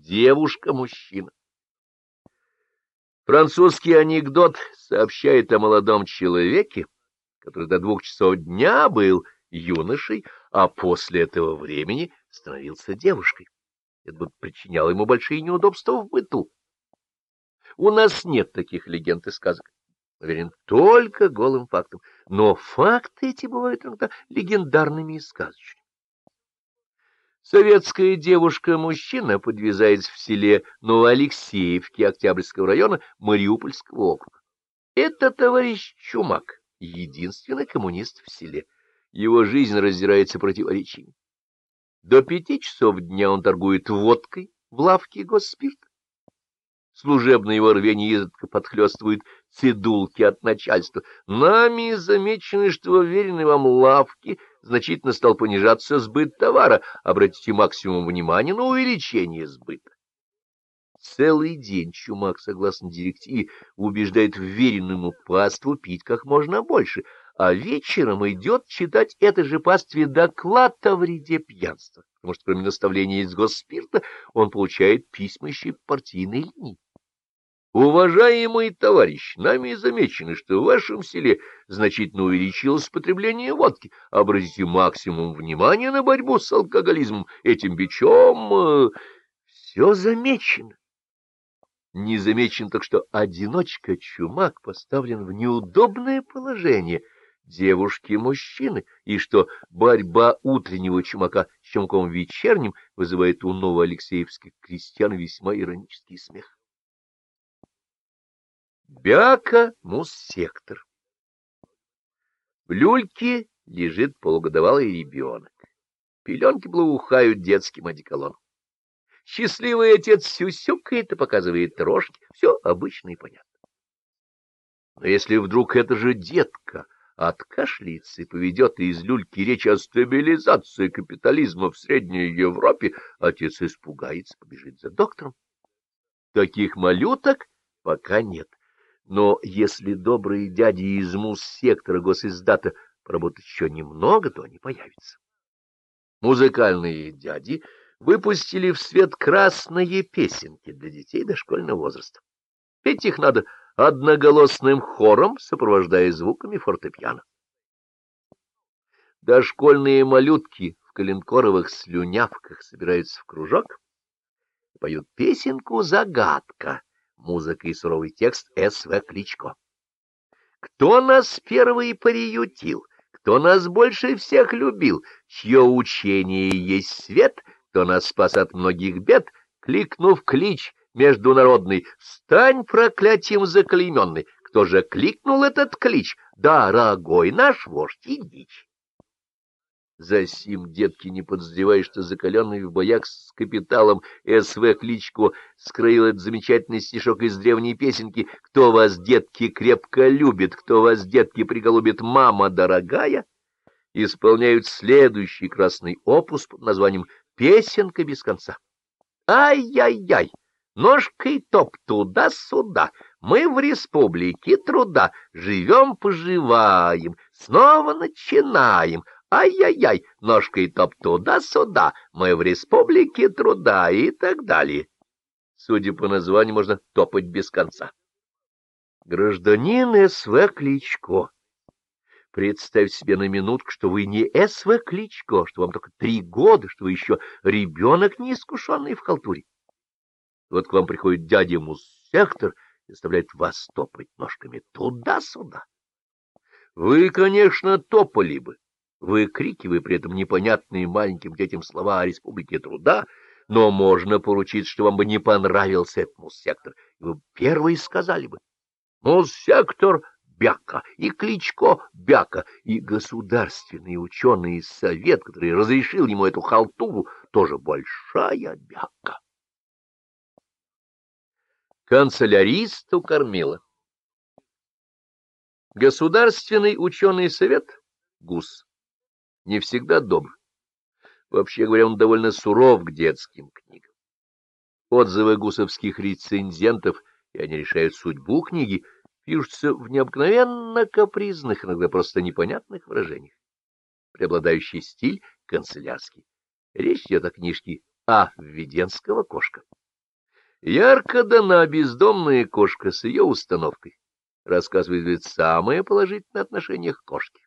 девушка-мужчина. Французский анекдот сообщает о молодом человеке, который до 2 часов дня был юношей, а после этого времени становился девушкой. Это бы причиняло ему большие неудобства в быту. У нас нет таких легенд и сказок. Уверен, только голым фактом. Но факты эти бывают иногда легендарными и сказочными. Советская девушка-мужчина подвязается в селе Новоалексеевке Октябрьского района Мариупольского округа. Это товарищ Чумак, единственный коммунист в селе. Его жизнь раздирается противоречиями. До 5 часов дня он торгует водкой в лавке Госпирта. Служебное его рвение изредка подхлёстывают цедулки от начальства. Нами замечено, что в уверенной вам лавке значительно стал понижаться сбыт товара. Обратите максимум внимания на увеличение сбыта. Целый день Чумак, согласно директиве, убеждает вверенную ему паству пить как можно больше, а вечером идет читать этой же пастве доклад о вреде пьянства, потому что кроме наставления из Госпирта он получает письма еще и по партийной линии. Уважаемый товарищ, нами замечено, что в вашем селе значительно увеличилось потребление водки. Обратите максимум внимания на борьбу с алкоголизмом. Этим бичом все замечено. Не замечен только, что одиночка Чумак поставлен в неудобное положение девушки-мужчины, и что борьба утреннего Чумака с Чумком вечерним вызывает у новоалексеевских крестьян весьма иронический смех. Бяка-муссектор. В люльке лежит полугодовалый ребенок. Пеленки благоухают детским одеколоном. Счастливый отец сюсюкает и показывает рожки. Все обычно и понятно. Но если вдруг эта же детка откашляется и поведет из люльки речь о стабилизации капитализма в Средней Европе, отец испугается, побежит за доктором. Таких малюток пока нет. Но если добрые дяди из муссектора госиздата поработают еще немного, то они появятся. Музыкальные дяди выпустили в свет красные песенки для детей дошкольного возраста. Петь их надо одноголосным хором, сопровождая звуками фортепиано. Дошкольные малютки в коленкоровых слюнявках собираются в кружок и поют песенку «Загадка». Музыка и суровый текст С.В. Кличко. Кто нас первый приютил? Кто нас больше всех любил? Чье учение есть свет? Кто нас спас от многих бед? Кликнув клич международный, стань проклятием заклейменный. Кто же кликнул этот клич? Дорогой наш вождь Ильич. Засим, детки, не подозревая, что закаленный в боях с капиталом С.В. Кличко скроил этот замечательный стишок из древней песенки «Кто вас, детки, крепко любит, кто вас, детки, приголубит, мама дорогая», исполняют следующий красный опус под названием «Песенка без конца». Ай-яй-яй, ножкой топ туда-сюда, мы в республике труда, живем-поживаем, снова начинаем. Ай-яй-яй, ножкой топ туда-сюда, мы в республике труда и так далее. Судя по названию, можно топать без конца. Гражданин С.В. Кличко, представь себе на минутку, что вы не С.В. Кличко, что вам только 3 года, что вы еще ребенок неискушенный в халтуре. Вот к вам приходит дядя Муссектор и заставляет вас топать ножками туда-сюда. Вы, конечно, топали бы, выкрикивая при этом непонятные маленьким детям слова о республике труда, но можно поручить, что вам бы не понравился этот Муссектор, и вы первые сказали бы: «Муссектор Бяка, и Кличко Бяка, и государственный ученый совет, который разрешил ему эту халтуру, тоже большая бяка». Канцеляристу кормила. Государственный ученый совет, ГУС, не всегда добр. Вообще говоря, он довольно суров к детским книгам. Отзывы гусовских рецензентов, и они решают судьбу книги, пишутся в необыкновенно капризных, иногда просто непонятных выражениях. Преобладающий стиль канцелярский. Речь идет о книжке А. Введенского «Кошка». Ярко дана бездомная кошка с ее установкой. Рассказывает самое положительное отношение к кошке.